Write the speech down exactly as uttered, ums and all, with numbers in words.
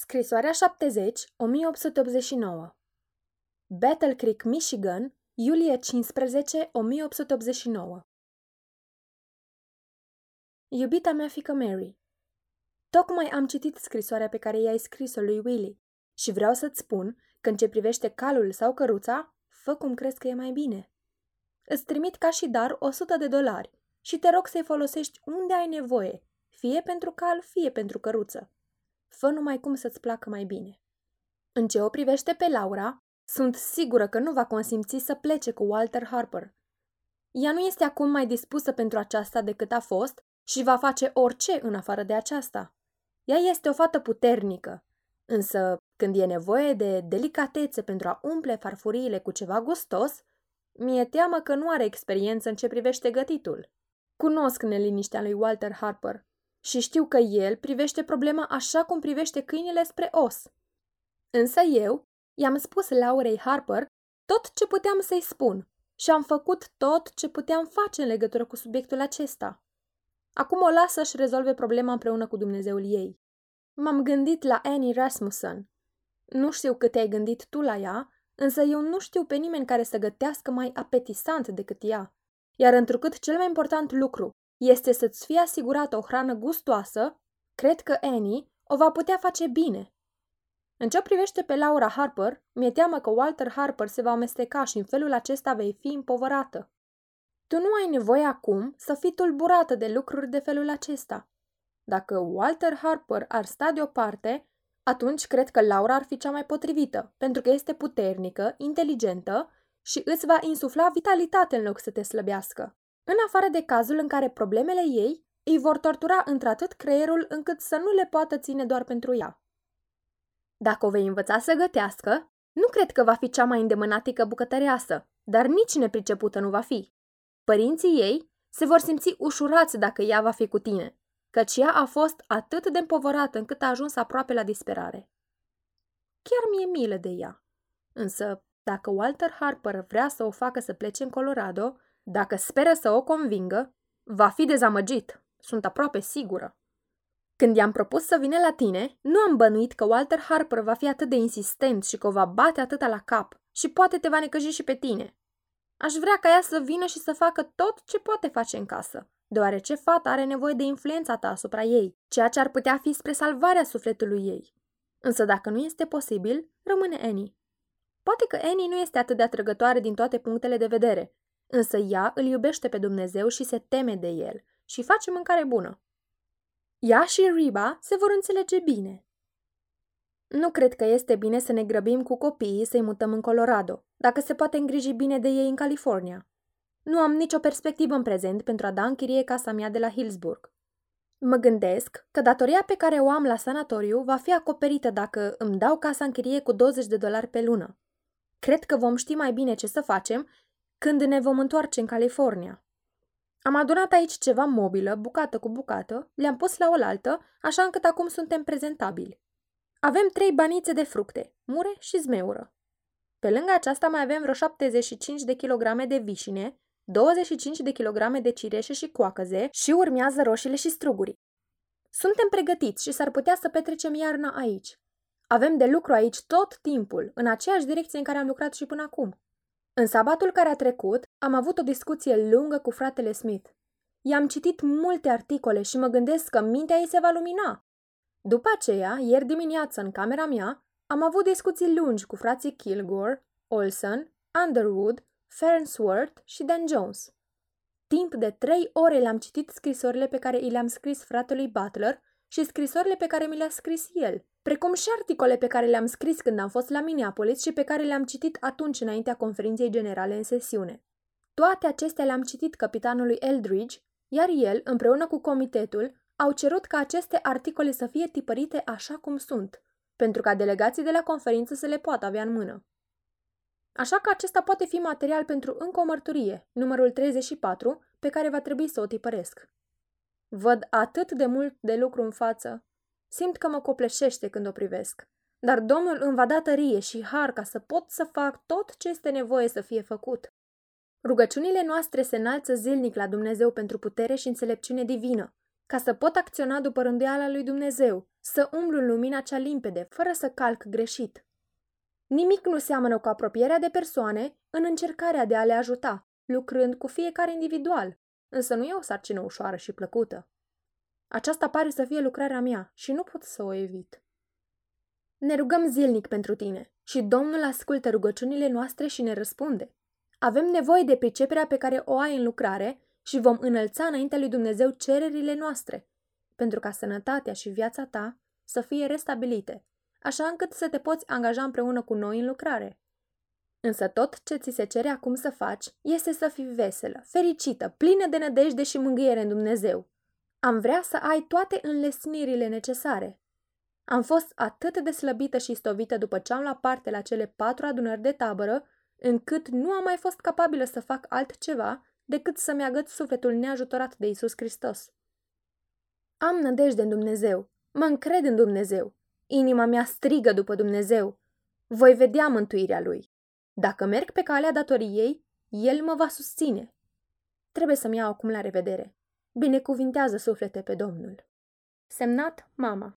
Scrisoarea șaptezeci, o mie opt sute optzeci și nouă. Battle Creek, Michigan, iulie cincisprezece, o mie opt sute optzeci și nouă. Iubita mea fiică Mary, tocmai am citit scrisoarea pe care i-ai scris-o lui Willie și vreau să-ți spun că în ce privește calul sau căruța, fă cum crezi că e mai bine. Îți trimit ca și dar o sută de dolari și te rog să-i folosești unde ai nevoie, fie pentru cal, fie pentru căruță. Fă numai cum să-ți placă mai bine. În ce o privește pe Laura, sunt sigură că nu va consimți să plece cu Walter Harper. Ea nu este acum mai dispusă pentru aceasta decât a fost și va face orice în afară de aceasta. Ea este o fată puternică, însă când e nevoie de delicatețe pentru a umple farfuriile cu ceva gustos, mi-e teamă că nu are experiență în ce privește gătitul. Cunosc neliniștea lui Walter Harper și știu că el privește problema așa cum privește câinele spre os. Însă eu i-am spus Laurei Harper tot ce puteam să-i spun și am făcut tot ce puteam face în legătură cu subiectul acesta. Acum o las să-și rezolve problema împreună cu Dumnezeul ei. M-am gândit la Annie Rasmussen. Nu știu cât te-ai gândit tu la ea, însă eu nu știu pe nimeni care să gătească mai apetisant decât ea. Iar întrucât cel mai important lucru este să-ți fie asigurată o hrană gustoasă, cred că Annie o va putea face bine. În ce privește pe Laura Harper, mi-e teamă că Walter Harper se va amesteca și în felul acesta vei fi împovărată. Tu nu ai nevoie acum să fii tulburată de lucruri de felul acesta. Dacă Walter Harper ar sta deoparte, atunci cred că Laura ar fi cea mai potrivită, pentru că este puternică, inteligentă și îți va insufla vitalitate în loc să te slăbească. În afară de cazul în care problemele ei îi vor tortura într-atât creierul încât să nu le poată ține doar pentru ea. Dacă o vei învăța să gătească, nu cred că va fi cea mai îndemânatică bucătăreasă, dar nici nepricepută nu va fi. Părinții ei se vor simți ușurați dacă ea va fi cu tine, căci ea a fost atât de împovărată încât a ajuns aproape la disperare. Chiar mi-e milă de ea. Însă, dacă Walter Harper vrea să o facă să plece în Colorado, dacă speră să o convingă, va fi dezamăgit, sunt aproape sigură. Când i-am propus să vină la tine, nu am bănuit că Walter Harper va fi atât de insistent și că o va bate atâta la cap și poate te va necăji și pe tine. Aș vrea ca ea să vină și să facă tot ce poate face în casă, deoarece fata are nevoie de influența ta asupra ei, ceea ce ar putea fi spre salvarea sufletului ei. Însă dacă nu este posibil, rămâne Annie. Poate că Annie nu este atât de atrăgătoare din toate punctele de vedere, însă ea îl iubește pe Dumnezeu și se teme de el și face mâncare bună. Ea și Reba se vor înțelege bine. Nu cred că este bine să ne grăbim cu copiii să-i mutăm în Colorado, dacă se poate îngriji bine de ei în California. Nu am nicio perspectivă în prezent pentru a da în chirie casa mea de la Hillsburg. Mă gândesc că datoria pe care o am la sanatoriu va fi acoperită dacă îmi dau casa în chirie cu douăzeci de dolari pe lună. Cred că vom ști mai bine ce să facem când ne vom întoarce în California. Am adunat aici ceva mobilă, bucată cu bucată, le-am pus la oaltă, așa încât acum suntem prezentabili. Avem trei banițe de fructe, mure și zmeură. Pe lângă aceasta mai avem vreo șaptezeci și cinci de kilograme de vișine, douăzeci și cinci de kilograme de cireșe și coacăze și urmează roșiile și strugurii. Suntem pregătiți și s-ar putea să petrecem iarna aici. Avem de lucru aici tot timpul, în aceeași direcție în care am lucrat și până acum. În sabatul care a trecut, am avut o discuție lungă cu fratele Smith. I-am citit multe articole și mă gândesc că mintea ei se va lumina. După aceea, ieri dimineață, în camera mea, am avut discuții lungi cu frații Kilgore, Olson, Underwood, Farnsworth și Dan Jones. Timp de trei ore le-am citit scrisorile pe care i le-am scris fratelui Butler și scrisorile pe care mi le-a scris el, precum și articole pe care le-am scris când am fost la Minneapolis și pe care le-am citit atunci înaintea conferinței generale în sesiune. Toate acestea le-am citit capitanului Eldridge, iar el, împreună cu comitetul, au cerut ca aceste articole să fie tipărite așa cum sunt, pentru ca delegații de la conferință să le poată avea în mână. Așa că acesta poate fi material pentru încă o mărturie, numărul treizeci și patru, pe care va trebui să o tipăresc. Văd atât de mult de lucru în față. Simt că mă copleșește când o privesc, dar Domnul îmi va da tărie și har ca să pot să fac tot ce este nevoie să fie făcut. Rugăciunile noastre se înalță zilnic la Dumnezeu pentru putere și înțelepciune divină, ca să pot acționa după rânduiala lui Dumnezeu, să umblu în lumina cea limpede, fără să calc greșit. Nimic nu seamănă cu apropierea de persoane în încercarea de a le ajuta, lucrând cu fiecare individual, însă nu e o sarcină ușoară și plăcută. Aceasta pare să fie lucrarea mea și nu pot să o evit. Ne rugăm zilnic pentru tine și Domnul ascultă rugăciunile noastre și ne răspunde. Avem nevoie de priceperea pe care o ai în lucrare și vom înălța înaintea lui Dumnezeu cererile noastre, pentru ca sănătatea și viața ta să fie restabilite, așa încât să te poți angaja împreună cu noi în lucrare. Însă tot ce ți se cere acum să faci este să fii veselă, fericită, plină de nădejde și mângâiere în Dumnezeu. Am vrea să ai toate înlesnirile necesare. Am fost atât de slăbită și stovită după ce am luat parte la cele patru adunări de tabără, încât nu am mai fost capabilă să fac altceva decât să-mi agăț sufletul neajutorat de Iisus Hristos. Am nădejde în Dumnezeu, mă încred în Dumnezeu, inima mea strigă după Dumnezeu. Voi vedea mântuirea Lui. Dacă merg pe calea datoriei, El mă va susține. Trebuie să-mi iau acum la revedere. Binecuvintează suflete pe Domnul. Semnat Mama.